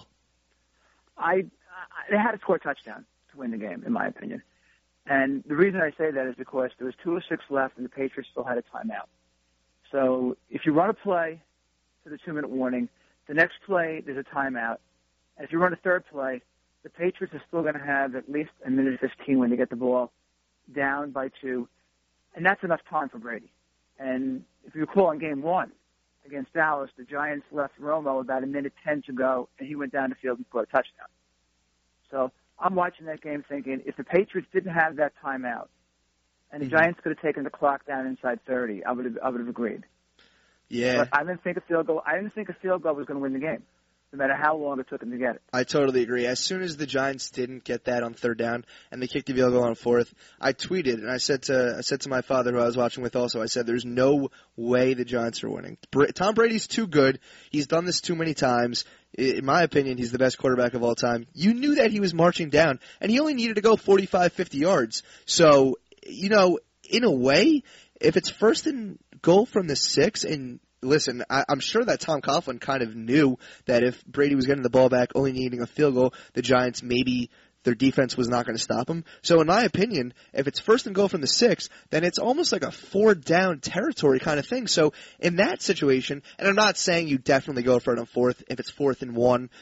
They had to score a touchdown to win the game, in my opinion. And the reason I say that is because there was 2:06 left and the Patriots still had a timeout. So if you run a play to the 2-minute warning, the next play there's a timeout. And if you run a third play, the Patriots are still going to have at least a minute 15 when they get the ball down by 2. And that's enough time for Brady. And if you recall in game 1 against Dallas, the Giants left Romo about a minute 10 to go, and he went down the field and scored a touchdown. So I'm watching that game thinking, if the Patriots didn't have that timeout, and the Giants could have taken the clock down inside 30, I would have agreed. Yeah. But I didn't think a field goal was going to win the game, no matter how long it took them to get it. I totally agree. As soon as the Giants didn't get that on third down and they kicked the field goal on fourth, I tweeted and I said to my father, who I was watching with also, I said, there's no way the Giants are winning. Tom Brady's too good. He's done this too many times. In my opinion, he's the best quarterback of all time. You knew that he was marching down, and he only needed to go 45, 50 yards. So, in a way, if it's first and goal from the 6 and listen, I'm sure that Tom Coughlin kind of knew that if Brady was getting the ball back, only needing a field goal, the Giants maybe their defense was not going to stop him. So in my opinion, if it's 1st and goal from the 6, then it's almost like a 4-down territory kind of thing. So in that situation, and I'm not saying you definitely go for it on 4th. If it's 4th and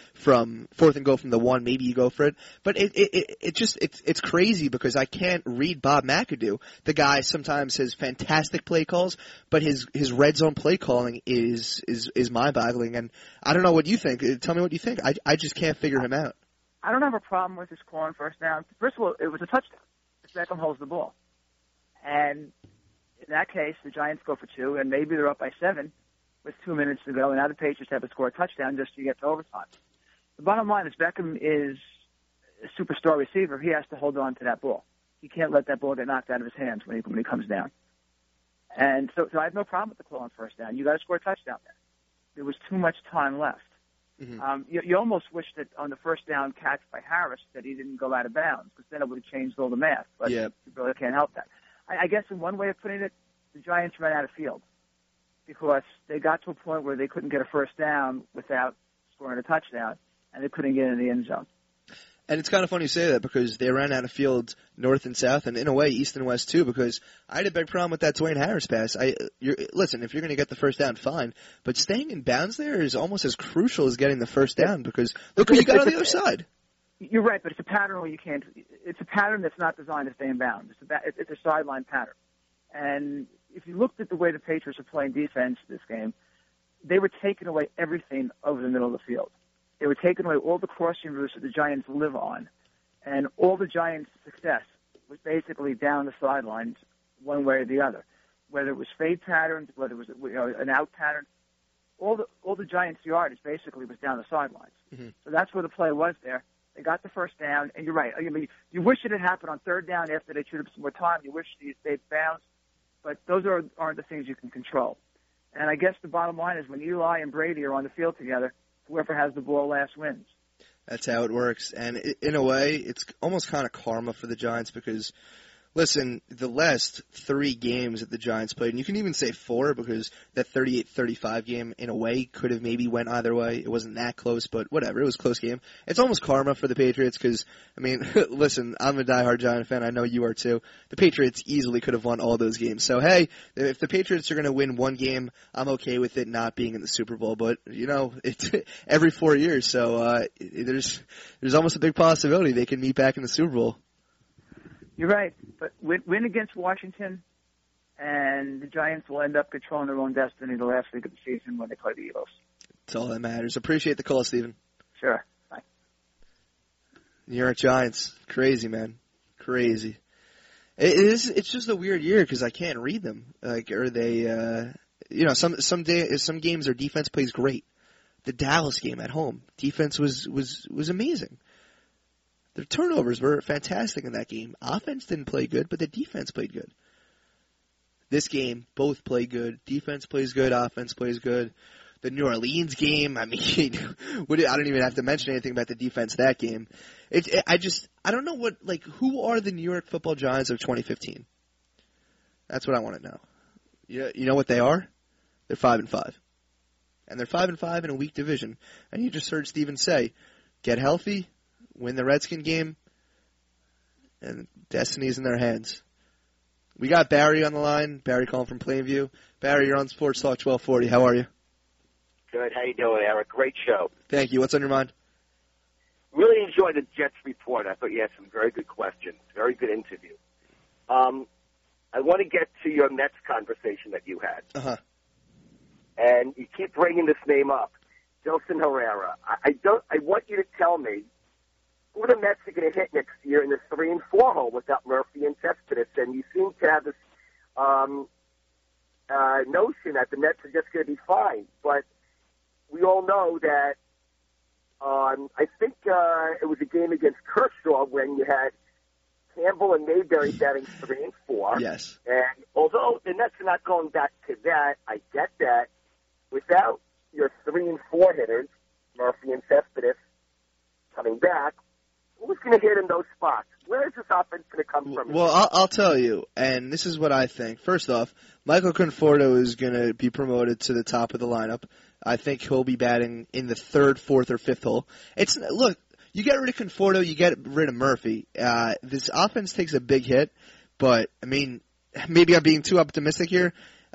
goal from the 1, maybe you go for it. But it's crazy because I can't read Bob McAdoo. The guy sometimes has fantastic play calls, but his red zone play calling is mind-boggling. And I don't know what you think. Tell me what you think. I just can't figure him out. I don't have a problem with his calling first down. First of all, it was a touchdown. Beckham holds the ball. And in that case, the Giants go for 2, and maybe they're up by 7 with 2 minutes to go, and now the Patriots have to score a touchdown just to get to overtime. The bottom line is Beckham is a superstar receiver. He has to hold on to that ball. He can't let that ball get knocked out of his hands when he comes down. And so I have no problem with the call on first down. You got to score a touchdown there. There was too much time left. Mm-hmm. You almost wish that on the first down catch by Harris that he didn't go out of bounds, because then it would have changed all the math. But you really can't help that. I guess in one way of putting it, the Giants ran out of field because they got to a point where they couldn't get a first down without scoring a touchdown, and they couldn't get in the end zone. And it's kind of funny you say that because they ran out of field north and south, and in a way east and west too, because I had a big problem with that Dwayne Harris pass. Listen, if you're going to get the first down, fine, but staying in bounds there is almost as crucial as getting the first down because look who you got on the other side. You're right, but it's a pattern where you can't. It's a pattern that's not designed to stay in bounds. It's a sideline pattern, and if you looked at the way the Patriots are playing defense this game, they were taking away everything over the middle of the field. They were taking away all the crossing routes that the Giants live on, and all the Giants' success was basically down the sidelines one way or the other. Whether it was fade patterns, whether it was an out pattern, all the Giants' yardage basically was down the sidelines. Mm-hmm. So that's where the play was there. They got the first down, and you're right. I mean, you wish it had happened on 3rd down after they chewed up some more time. You wish they'd bounced, but those aren't the things you can control. And I guess the bottom line is when Eli and Brady are on the field together, whoever has the ball last wins. That's how it works. And in a way, it's almost kind of karma for the Giants because, listen, the last 3 games that the Giants played, and you can even say 4 because that 38-35 game, in a way, could have maybe went either way. It wasn't that close, but whatever. It was a close game. It's almost karma for the Patriots because, I mean, listen, I'm a diehard Giant fan. I know you are too. The Patriots easily could have won all those games. So, hey, if the Patriots are going to win one game, I'm okay with it not being in the Super Bowl. But, it's every 4 years, so there's almost a big possibility they can meet back in the Super Bowl. You're right, but win against Washington, and the Giants will end up controlling their own destiny the last week of the season when they play the Eagles. That's all that matters. Appreciate the call, Stephen. Sure. Bye. New York Giants. Crazy, man. Crazy. It's just a weird year because I can't read them. Like, are they, some games their defense plays great. The Dallas game at home, defense was amazing. Their turnovers were fantastic in that game. Offense didn't play good, but the defense played good. This game, both play good. Defense plays good. Offense plays good. The New Orleans game, I mean, I don't even have to mention anything about the defense that game. I don't know who are the New York Football Giants of 2015? That's what I want to know. You know what they are? They're 5-5. And they're 5-5 in a weak division. And you just heard Steven say, get healthy, win the Redskin game, and destiny's in their hands. We got Barry on the line. Barry calling from Plainview. Barry, you're on Sports Talk 1240. How are you? Good. How you doing, Eric? Great show. Thank you. What's on your mind? Really enjoyed the Jets report. I thought you had some very good questions. Very good interview. I want to get to your Mets conversation that you had. Uh-huh. And you keep bringing this name up, Dilson Herrera. I want you to tell me who the Mets are going to hit next year in the 3 and 4 hole without Murphy and Cespedes. And you seem to have this notion that the Mets are just going to be fine. But we all know that I think it was a game against Kershaw when you had Campbell and Mayberry batting 3 and 4. Yes. And although the Mets are not going back to that, I get that. Without your 3 and 4 hitters, Murphy and Cespedes, coming back, who's going to hit in those spots? Where is this offense going to come from? Well, I'll tell you, and this is what I think. First off, Michael Conforto is going to be promoted to the top of the lineup. I think he'll be batting in the 3rd, 4th, or 5th hole. Look, you get rid of Conforto, you get rid of Murphy. This offense takes a big hit, but, I mean, maybe I'm being too optimistic here.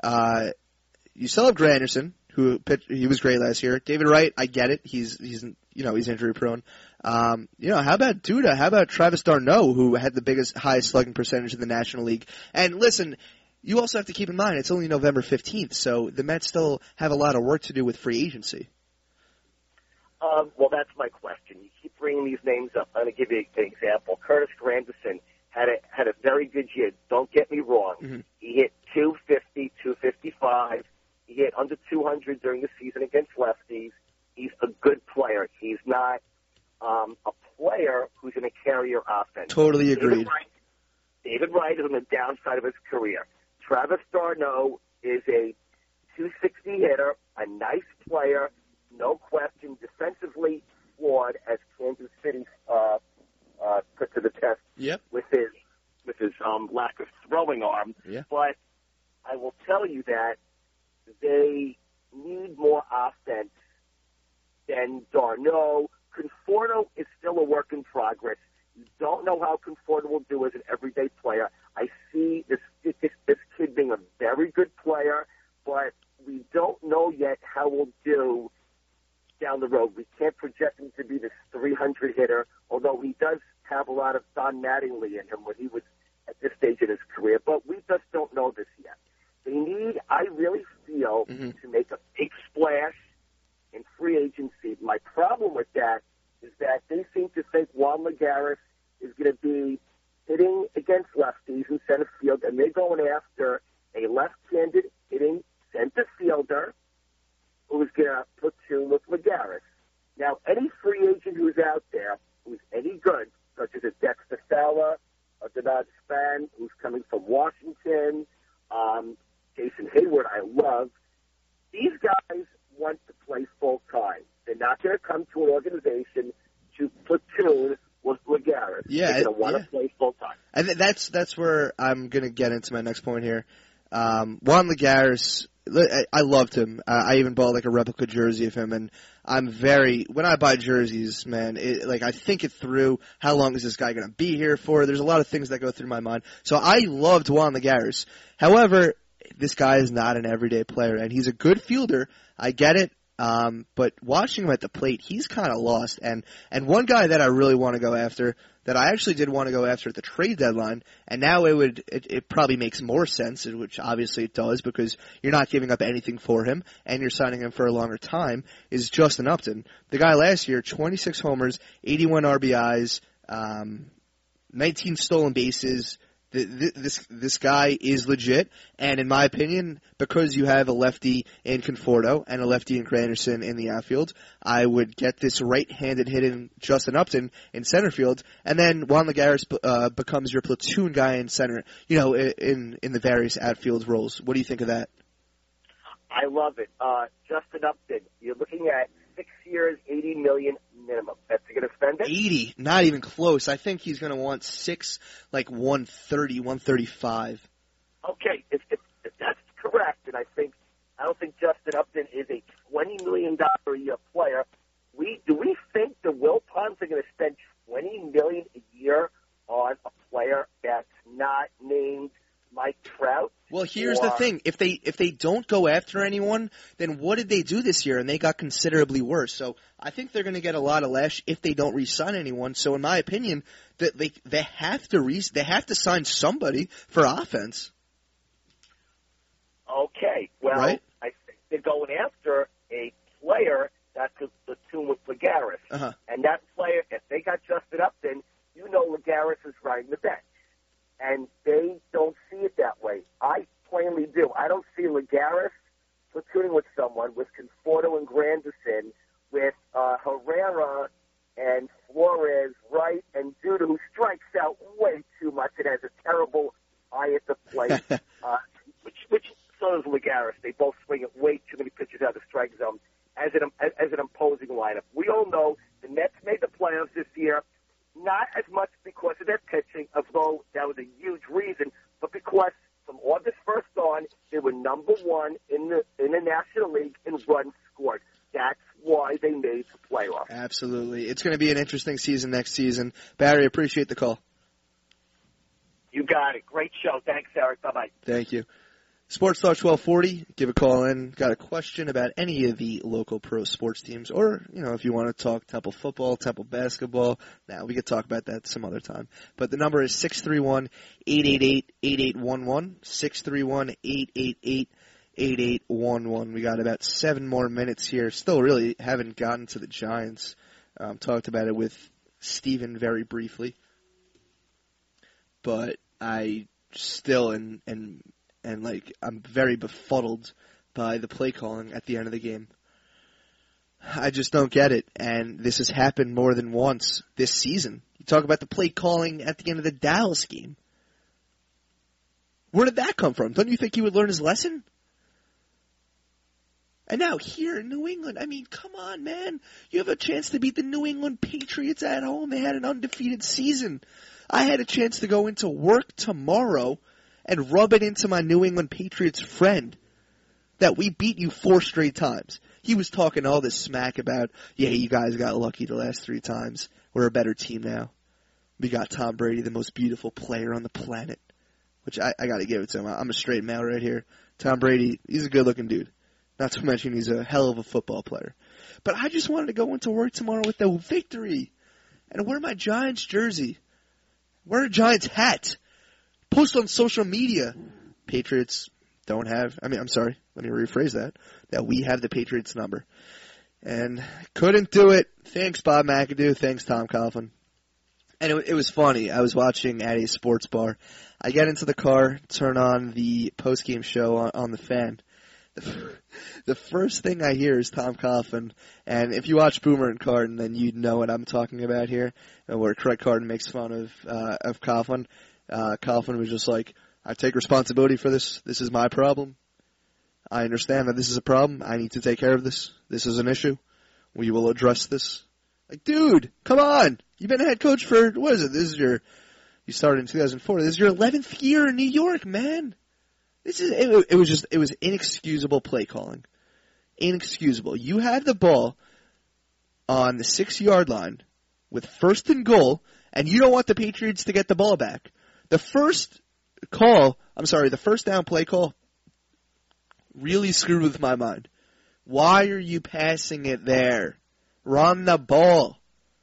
You still have Granderson, who he was great last year. David Wright, I get it. He's injury prone. How about Duda? How about Travis d'Arnaud, who had the highest slugging percentage in the National League? And listen, you also have to keep in mind it's only November 15th, so the Mets still have a lot of work to do with free agency. Well, that's my question. You keep bringing these names up. I'm going to give you an example. Curtis Granderson had a very good year. Don't get me wrong. Mm-hmm. He hit 250, 255. He hit under 200 during the season against lefties. He's a good player. He's not a player who's going to carry your offense. Totally agreed. David Wright is on the downside of his career. Travis d'Arnaud is a 260 hitter, a nice player, no question, defensively flawed, as Kansas City put to the test with his lack of throwing arm. Yeah. But I will tell you that they need more offense than d'Arnaud. Conforto is still a work in progress. You don't know how Conforto will do as an everyday player. I see this kid being a very good player, but we don't know yet how we'll do down the road. We can't project him to be this 300 hitter, although he does have a lot of Don Mattingly in him when he was at this stage in his career. But we just don't know this yet. They need, I really feel, to make a big splash in free agency. My problem with that is that they seem to think Juan Lagares is going to be hitting against lefties in center field, and they're going after a left-handed hitting center fielder who's going to platoon with Lagares. Now, any free agent who's out there who's any good, such as a Dexter Fowler, a Denard Span, who's coming from Washington, Jason Hayward, I love, these guys want to play full-time. They're not going to come to an organization to platoon with Lagares. Yeah, they're going to want to play full-time. And that's where I'm going to get into my next point here. Juan Lagares, I loved him. I even bought like a replica jersey of him, and when I buy jerseys, man, I think it through. How long is this guy going to be here for? There's a lot of things that go through my mind. So I loved Juan Lagares. However, this guy is not an everyday player, and he's a good fielder. I get it. But watching him at the plate, he's kind of lost. And one guy that I really want to go after, that I actually did want to go after at the trade deadline, and now it probably makes more sense, which obviously it does, because you're not giving up anything for him, and you're signing him for a longer time, is Justin Upton. The guy last year, 26 homers, 81 RBIs, 19 stolen bases. This guy is legit, and in my opinion, because you have a lefty in Conforto and a lefty in Granderson in the outfield, I would get this right-handed hitting Justin Upton in center field, and then Juan Lagares becomes your platoon guy in center, in the various outfield roles. What do you think of that? I love it. Justin Upton, you're looking at 6 years, $80 million minimum. That's going to spend it? 80, not even close. I think he's going to want 6, like 130, 135. Okay, if that's correct, and I don't think Justin Upton is a $20 million a year player. Do we think the Wilpons are going to spend $20 million a year on a player that's not named Mike Trout? Well, here's the thing. If they don't go after anyone, then what did they do this year? And they got considerably worse. So I think they're going to get a lot of lash if they don't re-sign anyone. So in my opinion, they have to sign somebody for offense. Okay. Well, right? I think they're going after a player that could platoon with Lagares. Uh-huh. And that player, if they got Justin Upton, Lagares is riding the bench. And they don't see it that way. I plainly do. I don't see Lagares platooning with someone, with Conforto and Granderson, with Herrera and Flores, Wright, and Duda, who strikes out way too much and has a terrible eye at the plate, which so does Lagares. They both swing at way too many pitches out of the strike zone as an opposing lineup. We all know the Mets made the playoffs this year, not as much because of their pitching, although that was a huge reason, but because from August 1st on, they were number one in the National League in runs scored. That's why they made the playoffs. Absolutely. It's going to be an interesting season next season. Barry, appreciate the call. You got it. Great show. Thanks, Eric. Bye-bye. Thank you. Sports Talk 1240. Give a call in. Got a question about any of the local pro sports teams, or if you want to talk Temple football, Temple basketball. Now we could talk about that some other time. But the number is 631-888-8811. 631-888-8811. We got about 7 more minutes here. Still really haven't gotten to the Giants. Talked about it with Steven very briefly. But I still I'm very befuddled by the play calling at the end of the game. I just don't get it, and this has happened more than once this season. You talk about the play calling at the end of the Dallas game. Where did that come from? Don't you think he would learn his lesson? And now here in New England, I mean, come on, man. You have a chance to beat the New England Patriots at home. They had an undefeated season. I had a chance to go into work tomorrow and rub it into my New England Patriots friend that we beat you 4 straight times. He was talking all this smack about, yeah, you guys got lucky the last 3 times. We're a better team now. We got Tom Brady, the most beautiful player on the planet, which I got to give it to him. I'm a straight male right here. Tom Brady, he's a good-looking dude. Not to mention he's a hell of a football player. But I just wanted to go into work tomorrow with the victory and wear my Giants jersey. Wear a Giants hat. Post on social media. Patriots don't have, I'm sorry, let me rephrase that we have the Patriots number. And couldn't do it. Thanks, Bob McAdoo. Thanks, Tom Coughlin. And it was funny. I was watching at a sports bar. I get into the car, turn on the post-game show on the Fan. The first thing I hear is Tom Coughlin, and if you watch Boomer and Carton, then you'd know what I'm talking about here, where Craig Carton makes fun of Coughlin. Coughlin was just like, I take responsibility for this. This is my problem. I understand that this is a problem. I need to take care of this. This is an issue. We will address this. Like, dude, come on. You've been a head coach for, what is it? You started in 2004. This is your 11th year in New York, man. It was inexcusable play calling. Inexcusable. You had the ball on the 6-yard line with 1st and goal, and you don't want the Patriots to get the ball back. The first down play call really screwed with my mind. Why are you passing it there? Run the ball.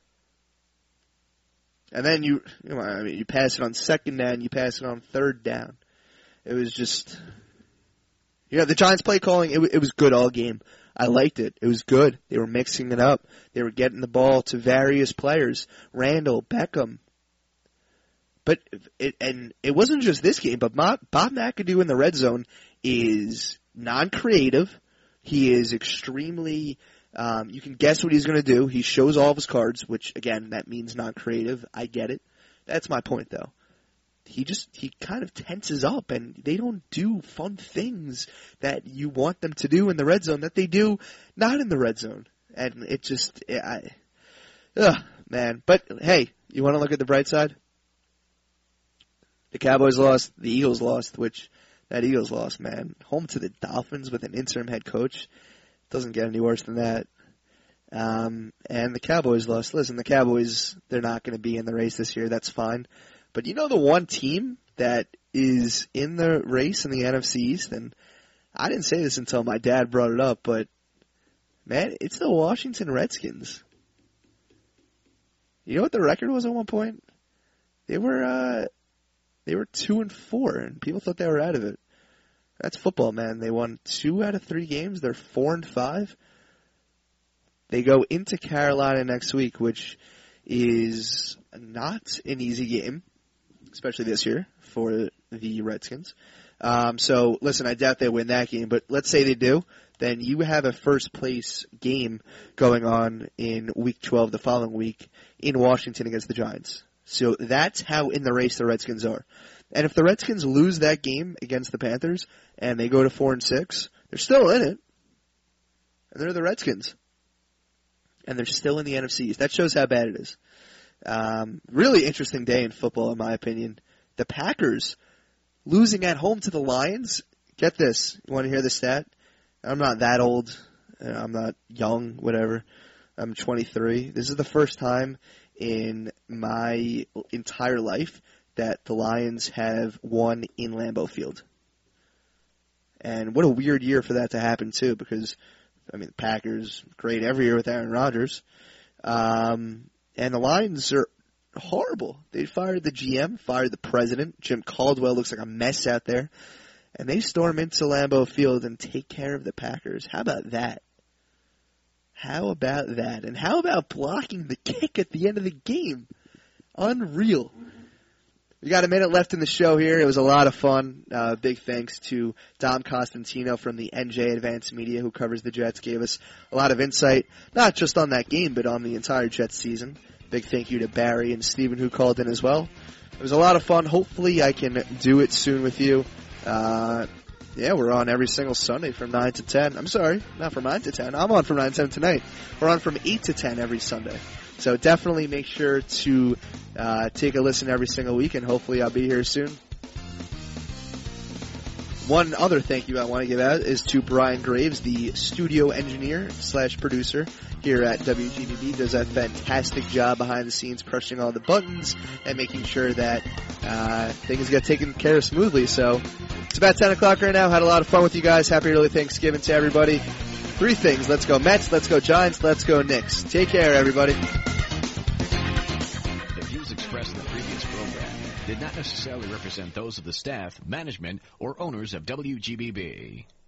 And then you pass it on 2nd down, you pass it on 3rd down. It was just, the Giants play calling, it was good all game. I liked it. It was good. They were mixing it up. They were getting the ball to various players. Randall, Beckham. But it wasn't just this game, but Bob McAdoo in the red zone is non-creative. He is extremely, you can guess what he's going to do. He shows all of his cards, which, again, that means non-creative. I get it. That's my point, though. He kind of tenses up, and they don't do fun things that you want them to do in the red zone that they do not in the red zone. And it just, man. But, hey, you want to look at the bright side? The Cowboys lost, the Eagles lost, which that Eagles loss, man. Home to the Dolphins with an interim head coach. Doesn't get any worse than that. And the Cowboys lost. Listen, the Cowboys, they're not going to be in the race this year. That's fine. But you know the one team that is in the race in the NFC East, and I didn't say this until my dad brought it up, but, man, it's the Washington Redskins. You know what the record was at one point? They were 2-4, and people thought they were out of it. That's football, man. They won 2 out of 3 games. They're 4-5. They go into Carolina next week, which is not an easy game, especially this year for the Redskins. So, listen, I doubt they win that game, but let's say they do. Then you have a first-place game going on in Week 12 the following week in Washington against the Giants. So that's how in the race the Redskins are. And if the Redskins lose that game against the Panthers and they go to 4-6, they're still in it. And they're the Redskins. And they're still in the NFC East. That shows how bad it is. Really interesting day in football, in my opinion. The Packers, losing at home to the Lions. Get this. You want to hear the stat? I'm not that old. I'm not young, whatever. I'm 23. This is the first time in my entire life that the Lions have won in Lambeau Field. And what a weird year for that to happen, too, because, the Packers, great every year with Aaron Rodgers. And the Lions are horrible. They fired the GM, fired the president. Jim Caldwell looks like a mess out there. And they storm into Lambeau Field and take care of the Packers. How about that? How about that? And how about blocking the kick at the end of the game? Unreal. We got a minute left in the show here. It was a lot of fun. Big thanks to Dom Costantino from the NJ Advanced Media who covers the Jets. Gave us a lot of insight, not just on that game, but on the entire Jets season. Big thank you to Barry and Steven who called in as well. It was a lot of fun. Hopefully I can do it soon with you. Yeah, we're on every single Sunday from 9 to 10. I'm sorry, not from 9 to 10. I'm on from 9 to 10 tonight. We're on from 8 to 10 every Sunday. So definitely make sure to take a listen every single week, and hopefully I'll be here soon. One other thank you I want to give out is to Brian Graves, the studio engineer / producer here at WGBB. Does a fantastic job behind the scenes, pressing all the buttons and making sure that things get taken care of smoothly. So it's about 10 o'clock right now. Had a lot of fun with you guys. Happy early Thanksgiving to everybody. 3 things. Let's go Mets, let's go Giants, let's go Knicks. Take care, everybody. The views expressed in the previous program did not necessarily represent those of the staff, management, or owners of WGBB.